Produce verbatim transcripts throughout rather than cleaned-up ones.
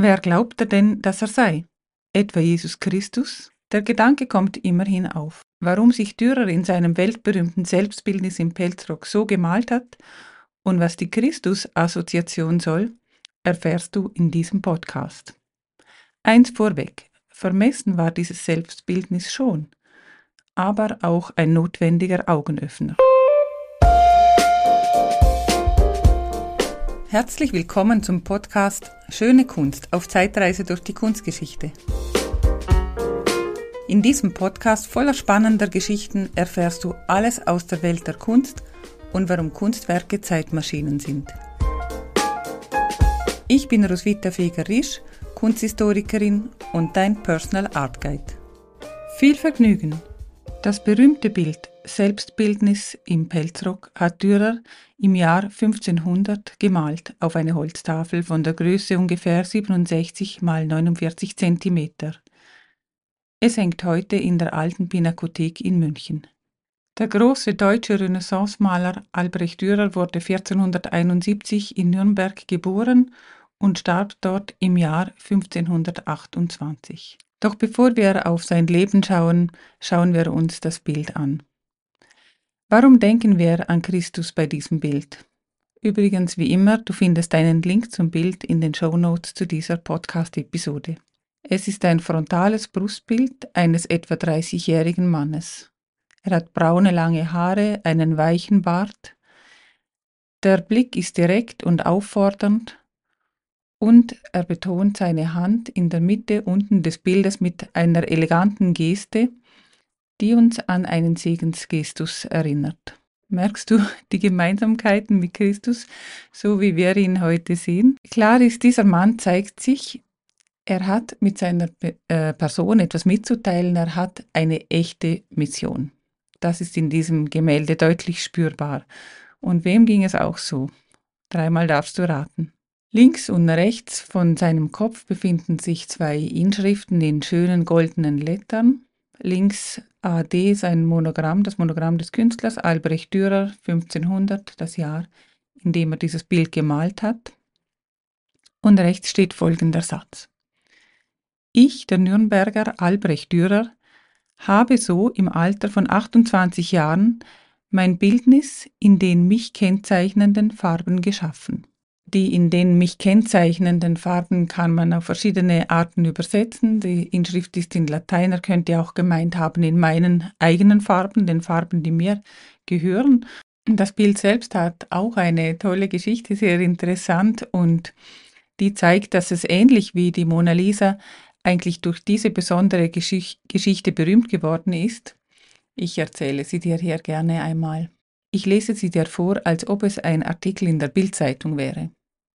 Wer glaubt er denn, dass er sei? Etwa Jesus Christus? Der Gedanke kommt immerhin auf. Warum sich Dürer in seinem weltberühmten Selbstbildnis im Pelzrock so gemalt hat und was die Christus-Assoziation soll, erfährst du in diesem Podcast. Eins vorweg, vermessen war dieses Selbstbildnis schon, aber auch ein notwendiger Augenöffner. Herzlich willkommen zum Podcast Schöne Kunst auf Zeitreise durch die Kunstgeschichte. In diesem Podcast voller spannender Geschichten erfährst du alles aus der Welt der Kunst und warum Kunstwerke Zeitmaschinen sind. Ich bin Roswitha Feger-Risch, Kunsthistorikerin und dein Personal Art Guide. Viel Vergnügen! Das berühmte Bild Selbstbildnis im Pelzrock hat Dürer im Jahr fünfzehnhundert gemalt auf eine Holztafel von der Größe ungefähr siebenundsechzig mal neunundvierzig Zentimeter. Es hängt heute in der Alten Pinakothek in München. Der große deutsche Renaissance-Maler Albrecht Dürer wurde vierzehnhunderteinundsiebzig in Nürnberg geboren und starb dort im Jahr fünfzehnhundertachtundzwanzig. Doch bevor wir auf sein Leben schauen, schauen wir uns das Bild an. Warum denken wir an Christus bei diesem Bild? Übrigens, wie immer, du findest einen Link zum Bild in den Shownotes zu dieser Podcast-Episode. Es ist ein frontales Brustbild eines etwa dreißigjährigen Mannes. Er hat braune lange Haare, einen weichen Bart. Der Blick ist direkt und auffordernd und er betont seine Hand in der Mitte unten des Bildes mit einer eleganten Geste, die uns an einen Segensgestus erinnert. Merkst du die Gemeinsamkeiten mit Christus, so wie wir ihn heute sehen? Klar ist, dieser Mann zeigt sich, er hat mit seiner äh, Person etwas mitzuteilen, er hat eine echte Mission. Das ist in diesem Gemälde deutlich spürbar. Und wem ging es auch so? Dreimal darfst du raten. Links und rechts von seinem Kopf befinden sich zwei Inschriften in schönen goldenen Lettern. Links A D sein Monogramm, das Monogramm des Künstlers Albrecht Dürer, fünfzehnhundert, das Jahr, in dem er dieses Bild gemalt hat. Und rechts steht folgender Satz. Ich, der Nürnberger Albrecht Dürer, habe so im Alter von achtundzwanzig Jahren mein Bildnis in den mich kennzeichnenden Farben geschaffen. Die in den mich kennzeichnenden Farben kann man auf verschiedene Arten übersetzen. Die Inschrift ist in Latein, er könnte auch gemeint haben in meinen eigenen Farben, den Farben, die mir gehören. Das Bild selbst hat auch eine tolle Geschichte, sehr interessant, und die zeigt, dass es ähnlich wie die Mona Lisa eigentlich durch diese besondere Geschicht- Geschichte berühmt geworden ist. Ich erzähle sie dir hier gerne einmal. Ich lese sie dir vor, als ob es ein Artikel in der Bild-Zeitung wäre.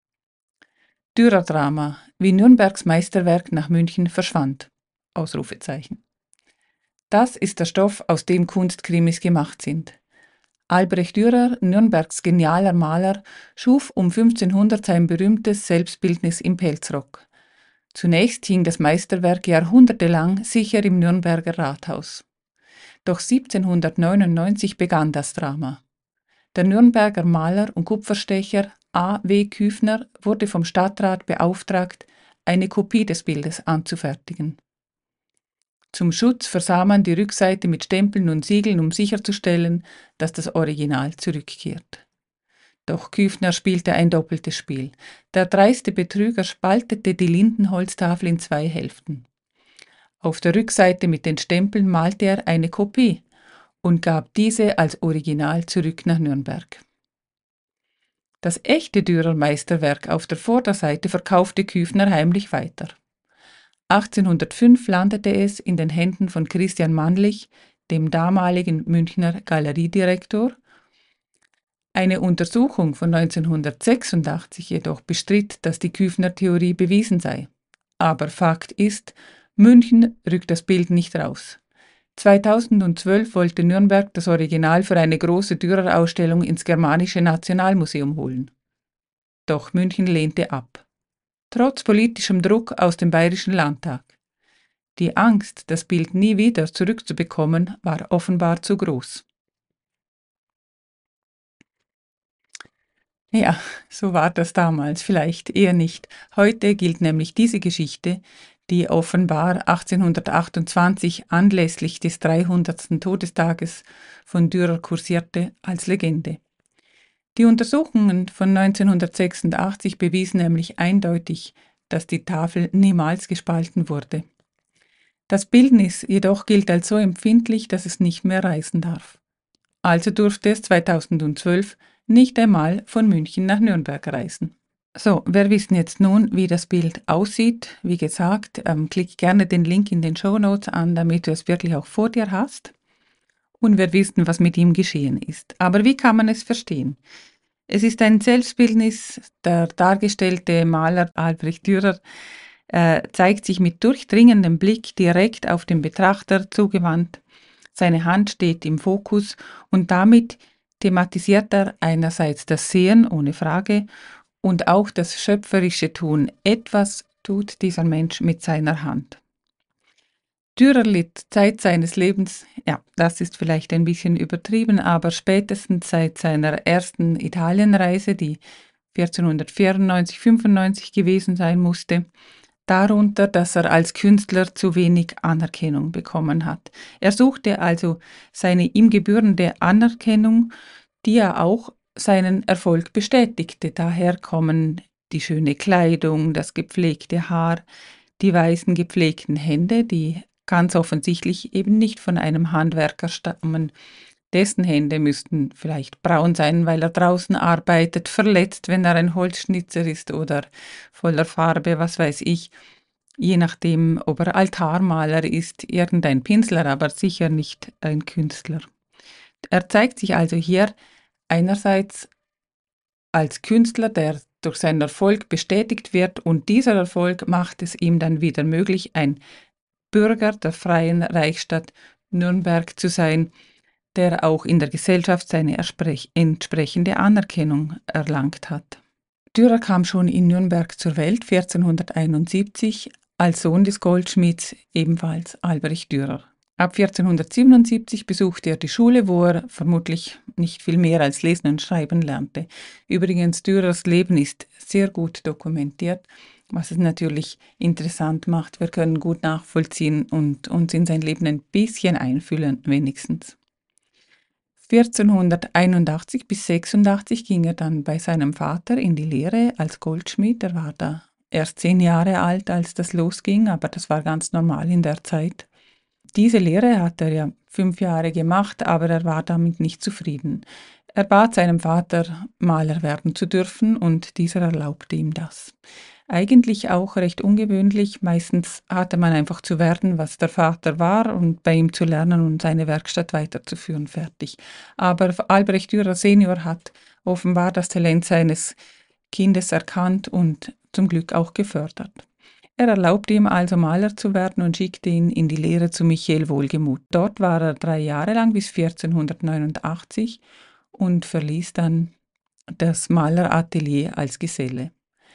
Dürer-Drama, wie Nürnbergs Meisterwerk nach München verschwand. Ausrufezeichen. Das ist der Stoff, aus dem Kunstkrimis gemacht sind. Albrecht Dürer, Nürnbergs genialer Maler, schuf um fünfzehnhundert sein berühmtes Selbstbildnis im Pelzrock. Zunächst hing das Meisterwerk jahrhundertelang sicher im Nürnberger Rathaus. Doch siebzehnhundertneunundneunzig begann das Drama. Der Nürnberger Maler und Kupferstecher A W Küfner wurde vom Stadtrat beauftragt, eine Kopie des Bildes anzufertigen. Zum Schutz versah man die Rückseite mit Stempeln und Siegeln, um sicherzustellen, dass das Original zurückkehrt. Doch Küfner spielte ein doppeltes Spiel. Der dreiste Betrüger spaltete die Lindenholztafel in zwei Hälften. Auf der Rückseite mit den Stempeln malte er eine Kopie und gab diese als Original zurück nach Nürnberg. Das echte Dürer-Meisterwerk auf der Vorderseite verkaufte Küfner heimlich weiter. achtzehnhundertfünf landete es in den Händen von Christian Mannlich, dem damaligen Münchner Galeriedirektor. Eine Untersuchung von neunzehnhundertsechsundachtzig jedoch bestritt, dass die Küfner-Theorie bewiesen sei. Aber Fakt ist, München rückt das Bild nicht raus. zweitausendzwölf wollte Nürnberg das Original für eine große Dürer-Ausstellung ins Germanische Nationalmuseum holen. Doch München lehnte ab. Trotz politischem Druck aus dem Bayerischen Landtag. Die Angst, das Bild nie wieder zurückzubekommen, war offenbar zu groß. Ja, so war das damals, vielleicht eher nicht. Heute gilt nämlich diese Geschichte, die offenbar achtzehnhundertachtundzwanzig anlässlich des dreihundertsten Todestages von Dürer kursierte, als Legende. Die Untersuchungen von neunzehnhundertsechsundachtzig bewiesen nämlich eindeutig, dass die Tafel niemals gespalten wurde. Das Bildnis jedoch gilt als so empfindlich, dass es nicht mehr reisen darf. Also durfte es zweitausendzwölf nicht einmal von München nach Nürnberg reisen. So, wir wissen jetzt nun, wie das Bild aussieht. Wie gesagt, ähm, klick gerne den Link in den Shownotes an, damit du es wirklich auch vor dir hast. Und wir wissen, was mit ihm geschehen ist. Aber wie kann man es verstehen? Es ist ein Selbstbildnis. Der dargestellte Maler Albrecht Dürer äh, zeigt sich mit durchdringendem Blick direkt auf den Betrachter zugewandt. Seine Hand steht im Fokus und damit thematisiert er einerseits das Sehen ohne Frage und auch das schöpferische Tun. Etwas tut dieser Mensch mit seiner Hand. Dürer litt Zeit seines Lebens, ja, das ist vielleicht ein bisschen übertrieben, aber spätestens seit seiner ersten Italienreise, die vierzehnhundertvierundneunzig, fünfundneunzig gewesen sein musste, darunter, dass er als Künstler zu wenig Anerkennung bekommen hat. Er suchte also seine ihm gebührende Anerkennung, die er auch seinen Erfolg bestätigte. Daher kommen die schöne Kleidung, das gepflegte Haar, die weißen gepflegten Hände, die ganz offensichtlich eben nicht von einem Handwerker stammen. Dessen Hände müssten vielleicht braun sein, weil er draußen arbeitet, verletzt, wenn er ein Holzschnitzer ist oder voller Farbe, was weiß ich. Je nachdem, ob er Altarmaler ist, irgendein Pinsler, aber sicher nicht ein Künstler. Er zeigt sich also hier einerseits als Künstler, der durch seinen Erfolg bestätigt wird, und dieser Erfolg macht es ihm dann wieder möglich, ein Bürger der Freien Reichsstadt Nürnberg zu sein, der auch in der Gesellschaft seine entsprechende Anerkennung erlangt hat. Dürer kam schon in Nürnberg zur Welt vierzehnhunderteinundsiebzig als Sohn des Goldschmieds, ebenfalls Albrecht Dürer. Ab vierzehnhundertsiebenundsiebzig besuchte er die Schule, wo er vermutlich nicht viel mehr als Lesen und Schreiben lernte. Übrigens, Dürers Leben ist sehr gut dokumentiert, was es natürlich interessant macht. Wir können gut nachvollziehen und uns in sein Leben ein bisschen einfühlen, wenigstens. vierzehnhunderteinundachtzig bis sechsundachtzig ging er dann bei seinem Vater in die Lehre als Goldschmied. Er war da erst zehn Jahre alt, als das losging, aber das war ganz normal in der Zeit. Diese Lehre hat er ja fünf Jahre gemacht, aber er war damit nicht zufrieden. Er bat seinem Vater, Maler werden zu dürfen, und dieser erlaubte ihm das. Eigentlich auch recht ungewöhnlich. Meistens hatte man einfach zu werden, was der Vater war, und bei ihm zu lernen und seine Werkstatt weiterzuführen, fertig. Aber Albrecht Dürer Senior hat offenbar das Talent seines Kindes erkannt und zum Glück auch gefördert. Er erlaubte ihm also, Maler zu werden und schickte ihn in die Lehre zu Michael Wohlgemuth. Dort war er drei Jahre lang bis vierzehnhundertneunundachtzig und verließ dann das Maleratelier als Geselle.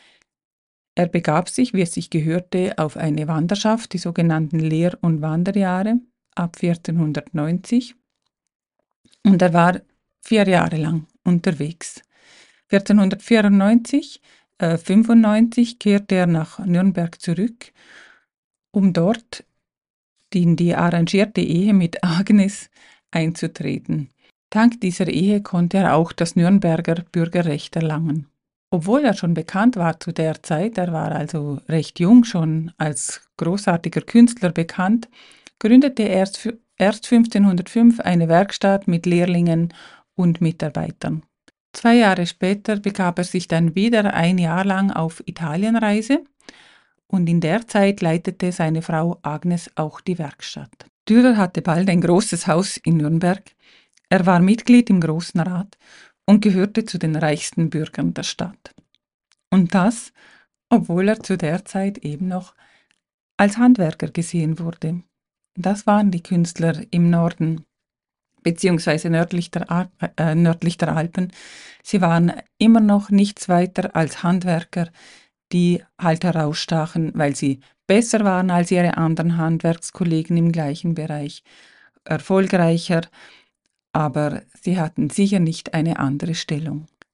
Er begab sich, wie es sich gehörte, auf eine Wanderschaft, die sogenannten Lehr- und Wanderjahre, ab vierzehnhundertneunzig, und er war vier Jahre lang unterwegs. vierzehnhundertvierundneunzig fünfundneunzig kehrte er nach Nürnberg zurück, um dort in die arrangierte Ehe mit Agnes einzutreten. Dank dieser Ehe konnte er auch das Nürnberger Bürgerrecht erlangen. Obwohl er schon bekannt war zu der Zeit, er war also recht jung schon als großartiger Künstler bekannt, gründete er erst fünfzehnhundertfünf eine Werkstatt mit Lehrlingen und Mitarbeitern. Zwei Jahre später begab er sich dann wieder ein Jahr lang auf Italienreise, und in der Zeit leitete seine Frau Agnes auch die Werkstatt. Dürer hatte bald ein großes Haus in Nürnberg. Er war Mitglied im Großen Rat und gehörte zu den reichsten Bürgern der Stadt. Und das, obwohl er zu der Zeit eben noch als Handwerker gesehen wurde. Das waren die Künstler im Norden, beziehungsweise nördlich der, Ar äh, nördlich der Alpen. Sie waren immer noch nichts weiter als Handwerker, die halt herausstachen, weil sie besser waren als ihre anderen Handwerkskollegen im gleichen Bereich, erfolgreicher, aber sie hatten sicher nicht eine andere Stellung.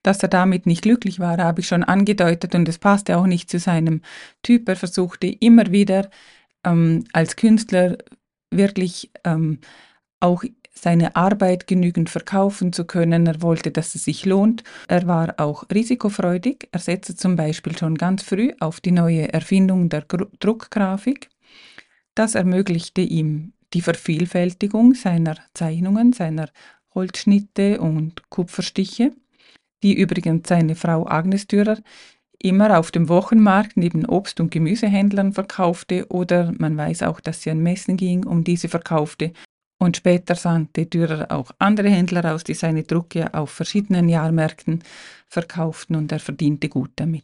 Dass er damit nicht glücklich war, habe ich schon angedeutet und es passte auch nicht zu seinem Typ. Er versuchte immer wieder ähm, als Künstler wirklich ähm, auch seine Arbeit genügend verkaufen zu können. Er wollte, dass es sich lohnt. Er war auch risikofreudig. Er setzte zum Beispiel schon ganz früh auf die neue Erfindung der Gru- Druckgrafik. Das ermöglichte ihm die Vervielfältigung seiner Zeichnungen, seiner Holzschnitte und Kupferstiche, die übrigens seine Frau Agnes Dürer immer auf dem Wochenmarkt neben Obst- und Gemüsehändlern verkaufte, oder man weiß auch, dass sie an Messen ging, um diese verkaufte. Und später sandte Dürer auch andere Händler aus, die seine Drucke auf verschiedenen Jahrmärkten verkauften, und er verdiente gut damit.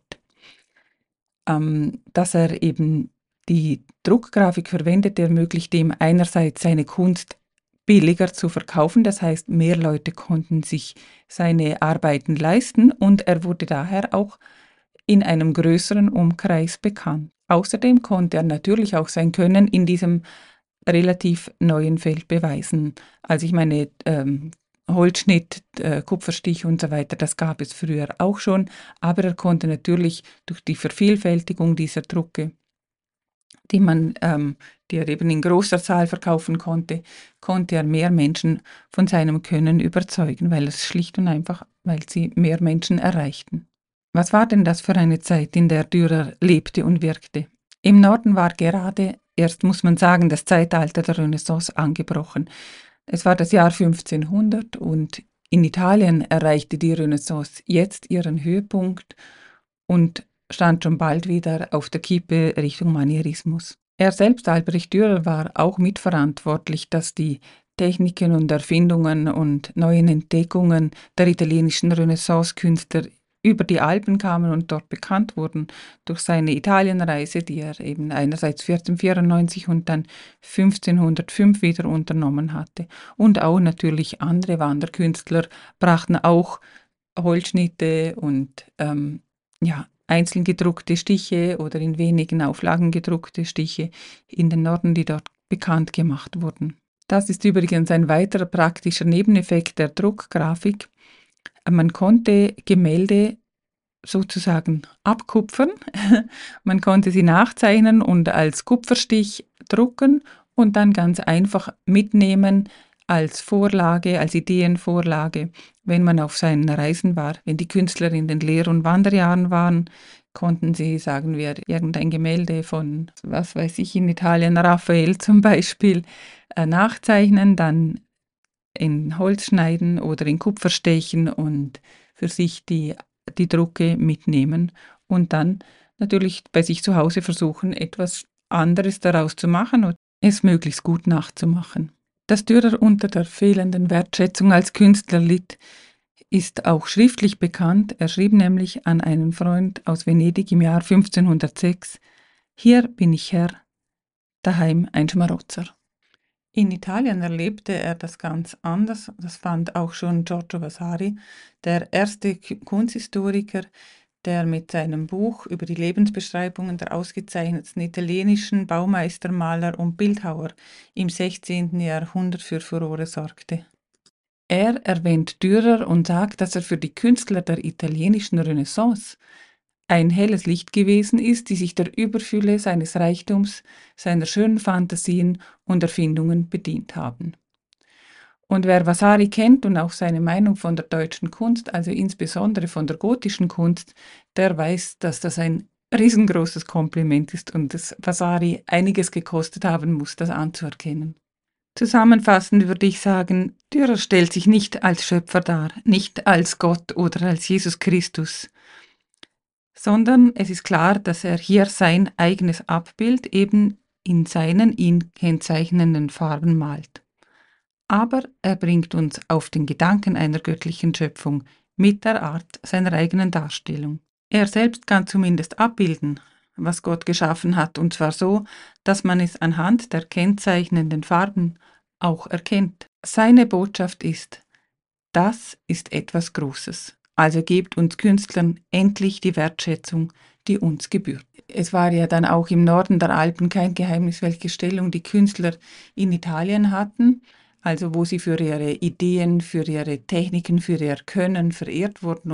Ähm, dass er eben die Druckgrafik verwendete, ermöglichte ihm einerseits seine Kunst billiger zu verkaufen, das heißt, mehr Leute konnten sich seine Arbeiten leisten, und er wurde daher auch in einem größeren Umkreis bekannt. Außerdem konnte er natürlich auch sein Können in diesem relativ neuen Feld beweisen. Also ich meine, ähm, Holzschnitt, äh, Kupferstich und so weiter, das gab es früher auch schon, aber er konnte natürlich durch die Vervielfältigung dieser Drucke, die man, ähm, die er eben in großer Zahl verkaufen konnte, konnte er mehr Menschen von seinem Können überzeugen, weil es schlicht und einfach, weil sie mehr Menschen erreichten. Was war denn das für eine Zeit, in der Dürer lebte und wirkte? Im Norden war gerade erst, muss man sagen, das Zeitalter der Renaissance angebrochen. Es war das Jahr fünfzehnhundert und in Italien erreichte die Renaissance jetzt ihren Höhepunkt und stand schon bald wieder auf der Kippe Richtung Manierismus. Er selbst, Albrecht Dürer, war auch mitverantwortlich, dass die Techniken und Erfindungen und neuen Entdeckungen der italienischen Renaissance-Künstler über die Alpen kamen und dort bekannt wurden durch seine Italienreise, die er eben einerseits vierzehnhundertvierundneunzig und dann fünfzehnhundertfünf wieder unternommen hatte. Und auch natürlich andere Wanderkünstler brachten auch Holzschnitte und ähm, ja, einzeln gedruckte Stiche oder in wenigen Auflagen gedruckte Stiche in den Norden, die dort bekannt gemacht wurden. Das ist übrigens ein weiterer praktischer Nebeneffekt der Druckgrafik. Man konnte Gemälde sozusagen abkupfern. Man konnte sie nachzeichnen und als Kupferstich drucken und dann ganz einfach mitnehmen als Vorlage, als Ideenvorlage, wenn man auf seinen Reisen war. Wenn die Künstler in den Lehr- und Wanderjahren waren, konnten sie, sagen wir, irgendein Gemälde von, was weiß ich, in Italien, Raphael zum Beispiel, äh, nachzeichnen, dann in Holz schneiden oder in Kupfer stechen und für sich die, die Drucke mitnehmen und dann natürlich bei sich zu Hause versuchen, etwas anderes daraus zu machen und es möglichst gut nachzumachen. Dass Dürer unter der fehlenden Wertschätzung als Künstler litt, ist auch schriftlich bekannt. Er schrieb nämlich an einen Freund aus Venedig im Jahr fünfzehnhundertsechs: Hier bin ich Herr, daheim ein Schmarotzer. In Italien erlebte er das ganz anders. Das fand auch schon Giorgio Vasari, der erste Kunsthistoriker, der mit seinem Buch über die Lebensbeschreibungen der ausgezeichnetsten italienischen Baumeister, Maler und Bildhauer im sechzehnten Jahrhundert für Furore sorgte. Er erwähnt Dürer und sagt, dass er für die Künstler der italienischen Renaissance ein helles Licht gewesen ist, die sich der Überfülle seines Reichtums, seiner schönen Fantasien und Erfindungen bedient haben. Und wer Vasari kennt und auch seine Meinung von der deutschen Kunst, also insbesondere von der gotischen Kunst, der weiß, dass das ein riesengroßes Kompliment ist und es Vasari einiges gekostet haben muss, das anzuerkennen. Zusammenfassend würde ich sagen, Dürer stellt sich nicht als Schöpfer dar, nicht als Gott oder als Jesus Christus, sondern es ist klar, dass er hier sein eigenes Abbild eben in seinen ihn kennzeichnenden Farben malt. Aber er bringt uns auf den Gedanken einer göttlichen Schöpfung mit der Art seiner eigenen Darstellung. Er selbst kann zumindest abbilden, was Gott geschaffen hat, und zwar so, dass man es anhand der kennzeichnenden Farben auch erkennt. Seine Botschaft ist: Das ist etwas Großes. Also gebt uns Künstlern endlich die Wertschätzung, die uns gebührt. Es war ja dann auch im Norden der Alpen kein Geheimnis, welche Stellung die Künstler in Italien hatten, also wo sie für ihre Ideen, für ihre Techniken, für ihr Können verehrt wurden. Und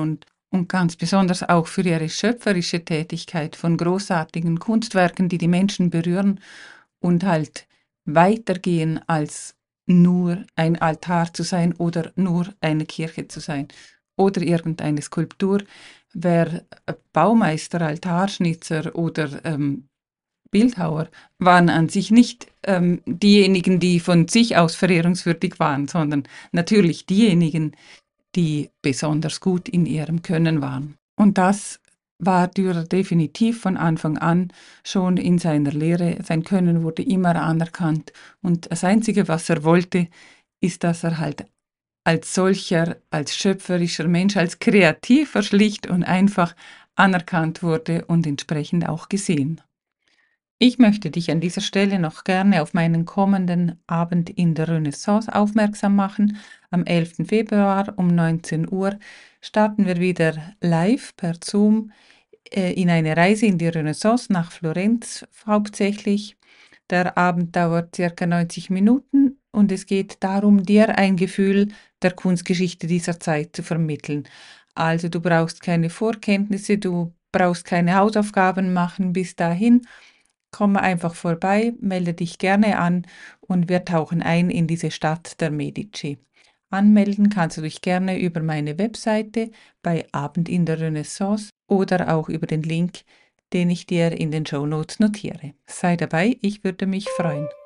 und ganz besonders auch für ihre schöpferische Tätigkeit von großartigen Kunstwerken, die die Menschen berühren und halt weitergehen als nur ein Altar zu sein oder nur eine Kirche zu sein oder irgendeine Skulptur. Wer äh, Baumeister, Altarschnitzer oder ähm, Bildhauer waren an sich nicht ähm, diejenigen, die von sich aus verehrungswürdig waren, sondern natürlich diejenigen, die besonders gut in ihrem Können waren. Und das war Dürer definitiv von Anfang an schon in seiner Lehre. Sein Können wurde immer anerkannt. Und das Einzige, was er wollte, ist, dass er halt als solcher, als schöpferischer Mensch, als Kreativer schlicht und einfach anerkannt wurde und entsprechend auch gesehen. Ich möchte dich an dieser Stelle noch gerne auf meinen kommenden Abend in der Renaissance aufmerksam machen. Am elften Februar um neunzehn Uhr starten wir wieder live per Zoom äh, in eine Reise in die Renaissance nach Florenz hauptsächlich. Der Abend dauert circa neunzig Minuten und es geht darum, dir ein Gefühl der Kunstgeschichte dieser Zeit zu vermitteln. Also du brauchst keine Vorkenntnisse, du brauchst keine Hausaufgaben machen bis dahin. Komm einfach vorbei, melde dich gerne an und wir tauchen ein in diese Stadt der Medici. Anmelden kannst du dich gerne über meine Webseite bei Abend in der Renaissance oder auch über den Link, den ich dir in den Shownotes notiere. Sei dabei, ich würde mich freuen.